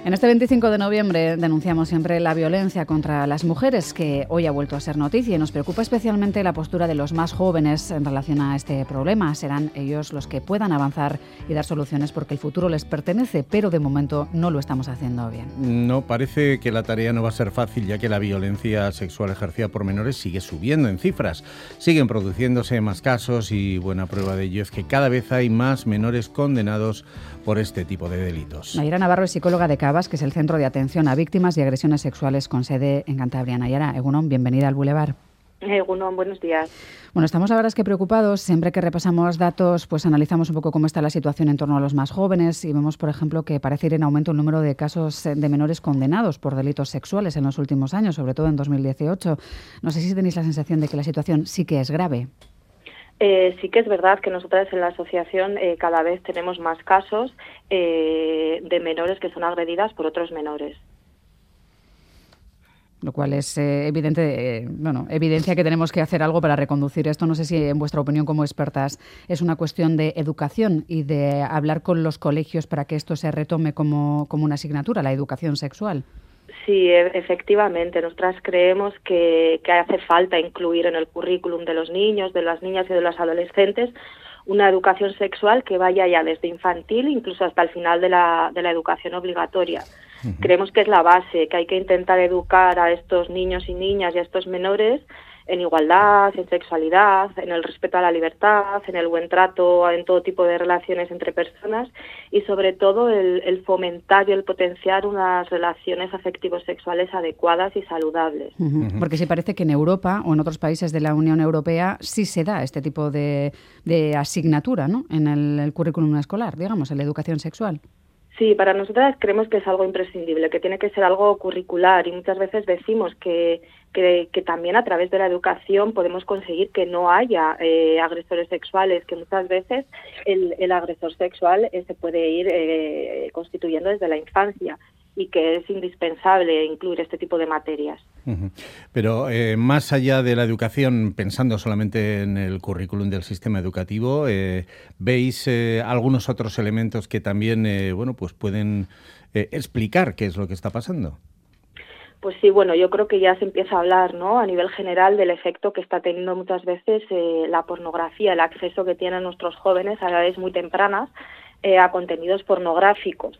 En este 25 de noviembre denunciamos siempre la violencia contra las mujeres, que hoy ha vuelto a ser noticia, y nos preocupa especialmente la postura de los más jóvenes en relación a este problema. Serán ellos los que puedan avanzar y dar soluciones porque el futuro les pertenece, pero de momento no lo estamos haciendo bien. No, parece que la tarea no va a ser fácil, ya que la violencia sexual ejercida por menores sigue subiendo en cifras. Siguen produciéndose más casos y buena prueba de ello es que cada vez hay más menores condenados por este tipo de delitos. Nayara Navarro es psicóloga de CABAS, que es el Centro de Atención a Víctimas y Agresiones Sexuales con sede en Cantabria. Nayara, egunon, bienvenida al Boulevard. Egunon, buenos días. Bueno, estamos ahora es que preocupados. Siempre que repasamos datos, pues analizamos un poco cómo está la situación en torno a los más jóvenes y vemos, por ejemplo, que parece ir en aumento el número de casos de menores condenados por delitos sexuales en los últimos años, sobre todo en 2018. No sé si tenéis la sensación de que la situación sí que es grave. Sí que es verdad que nosotras en la asociación cada vez tenemos más casos de menores que son agredidas por otros menores. Lo cual es evidencia que tenemos que hacer algo para reconducir esto. No sé si, en vuestra opinión como expertas, es una cuestión de educación y de hablar con los colegios para que esto se retome como una asignatura, la educación sexual. Sí, efectivamente. Nosotras creemos que hace falta incluir en el currículum de los niños, de las niñas y de los adolescentes una educación sexual que vaya ya desde infantil incluso hasta el final de la educación obligatoria. Uh-huh. Creemos que es la base, que hay que intentar educar a estos niños y niñas y a estos menores en igualdad, en sexualidad, en el respeto a la libertad, en el buen trato en todo tipo de relaciones entre personas y sobre todo el fomentar y el potenciar unas relaciones afectivos sexuales adecuadas y saludables. Uh-huh. Porque sí parece que en Europa o en otros países de la Unión Europea sí se da este tipo de asignatura, ¿no?, en el currículum escolar, digamos, en la educación sexual. Sí, para nosotras creemos que es algo imprescindible, que tiene que ser algo curricular y muchas veces decimos que también a través de la educación podemos conseguir que no haya agresores sexuales, que muchas veces el agresor sexual se puede ir constituyendo desde la infancia y que es indispensable incluir este tipo de materias. Uh-huh. Pero más allá de la educación, pensando solamente en el currículum del sistema educativo, ¿veis algunos otros elementos que también pues pueden explicar qué es lo que está pasando? Pues sí, bueno, yo creo que ya se empieza a hablar, ¿no?, a nivel general del efecto que está teniendo muchas veces la pornografía, el acceso que tienen nuestros jóvenes a edades muy tempranas a contenidos pornográficos.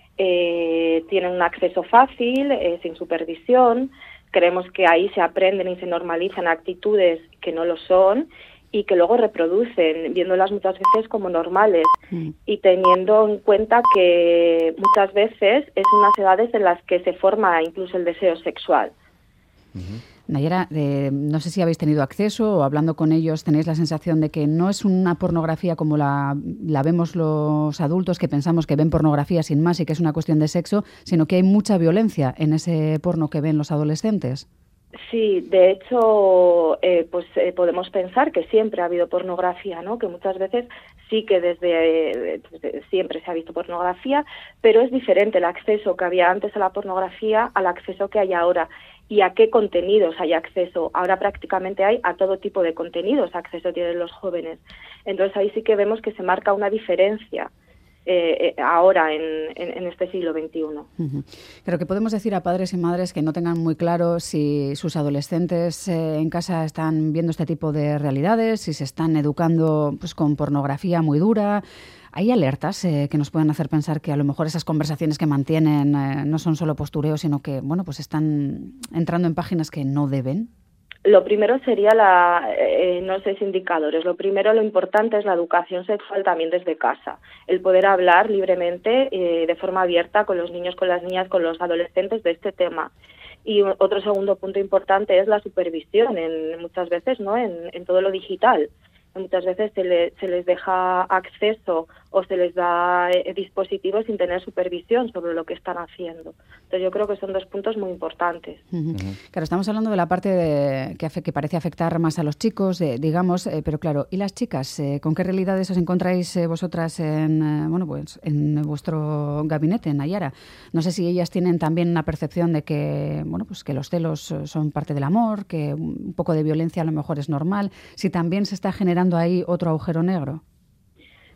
Tienen un acceso fácil, sin supervisión. Creemos que ahí se aprenden y se normalizan actitudes que no lo son y que luego reproducen, viéndolas muchas veces como normales y teniendo en cuenta que muchas veces es unas edades en las que se forma incluso el deseo sexual. Uh-huh. Nayara, no sé si habéis tenido acceso o hablando con ellos tenéis la sensación de que no es una pornografía como la vemos los adultos, que pensamos que ven pornografía sin más y que es una cuestión de sexo, sino que hay mucha violencia en ese porno que ven los adolescentes. Sí, de hecho, podemos pensar que siempre ha habido pornografía, ¿no? Que muchas veces sí que desde siempre se ha visto pornografía, pero es diferente el acceso que había antes a la pornografía al acceso que hay ahora. ¿Y a qué contenidos hay acceso? Ahora prácticamente hay a todo tipo de contenidos acceso tienen los jóvenes. Entonces ahí sí que vemos que se marca una diferencia ahora en este siglo XXI. Uh-huh. Creo que podemos decir a padres y madres que no tengan muy claro si sus adolescentes en casa están viendo este tipo de realidades, si se están educando pues con pornografía muy dura. ¿Hay alertas que nos pueden hacer pensar que a lo mejor esas conversaciones que mantienen no son solo postureo, sino que pues están entrando en páginas que no deben? Lo primero sería no sé, indicadores. Lo primero, lo importante es la educación sexual también desde casa. El poder hablar libremente, de forma abierta, con los niños, con las niñas, con los adolescentes de este tema. Y otro segundo punto importante es la supervisión, muchas veces, ¿no?, en todo lo digital. Muchas veces se les deja acceso o se les da dispositivos sin tener supervisión sobre lo que están haciendo. Entonces yo creo que son dos puntos muy importantes. Uh-huh. Claro, estamos hablando de la parte que parece afectar más a los chicos, digamos, pero claro, ¿y las chicas? ¿Con qué realidades os encontráis vosotras en vuestro gabinete, Nayara? No sé si ellas tienen también una percepción de que, que los celos son parte del amor, que un poco de violencia a lo mejor es normal, si también se está generando ahí otro agujero negro.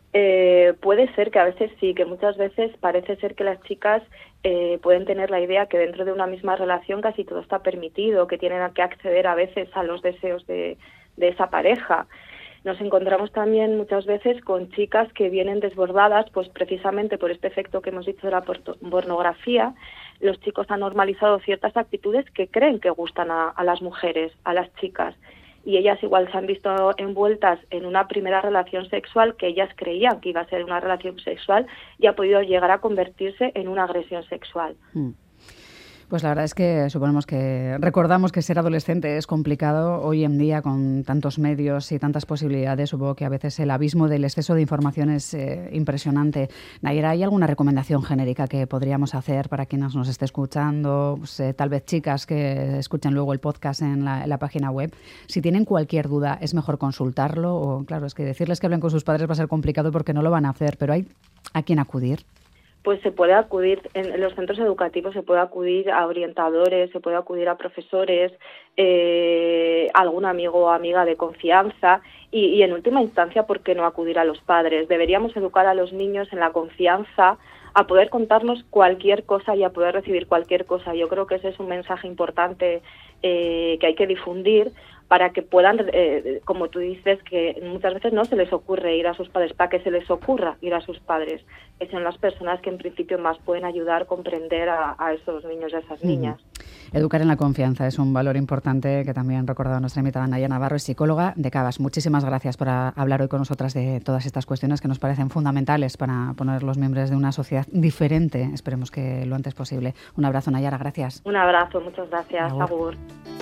Puede ser que a veces sí, que muchas veces parece ser que las chicas pueden tener la idea que dentro de una misma relación casi todo está permitido, que tienen que acceder a veces a los deseos de esa pareja. Nos encontramos también muchas veces con chicas que vienen desbordadas, pues precisamente por este efecto que hemos dicho de la pornografía. Los chicos han normalizado ciertas actitudes que creen que gustan a las mujeres, a las chicas, y ellas igual se han visto envueltas en una primera relación sexual que ellas creían que iba a ser una relación sexual y ha podido llegar a convertirse en una agresión sexual. Pues la verdad es que suponemos que recordamos que ser adolescente es complicado hoy en día con tantos medios y tantas posibilidades. Supongo que a veces el abismo del exceso de información es impresionante. Nayara, ¿hay alguna recomendación genérica que podríamos hacer para quienes nos esté escuchando? Pues, tal vez chicas que escuchen luego el podcast en la página web. Si tienen cualquier duda, ¿es mejor consultarlo? O claro, es que decirles que hablen con sus padres va a ser complicado porque no lo van a hacer, pero ¿hay a quién acudir? Pues se puede acudir, en los centros educativos se puede acudir a orientadores, se puede acudir a profesores, algún amigo o amiga de confianza y en última instancia, ¿por qué no acudir a los padres? Deberíamos educar a los niños en la confianza, a poder contarnos cualquier cosa y a poder recibir cualquier cosa. Yo creo que ese es un mensaje importante que hay que difundir para que puedan, como tú dices, que muchas veces no se les ocurre ir a sus padres, para que se les ocurra ir a sus padres, que son las personas que en principio más pueden ayudar a comprender a esos niños y a esas niñas. Educar en la confianza es un valor importante que también recordado nuestra invitada Nayara Navarro, es psicóloga de Cabas. Muchísimas gracias por hablar hoy con nosotras de todas estas cuestiones que nos parecen fundamentales para poner los miembros de una sociedad diferente. Esperemos que lo antes posible. Un abrazo, Nayara, gracias. Un abrazo, muchas gracias. Agur.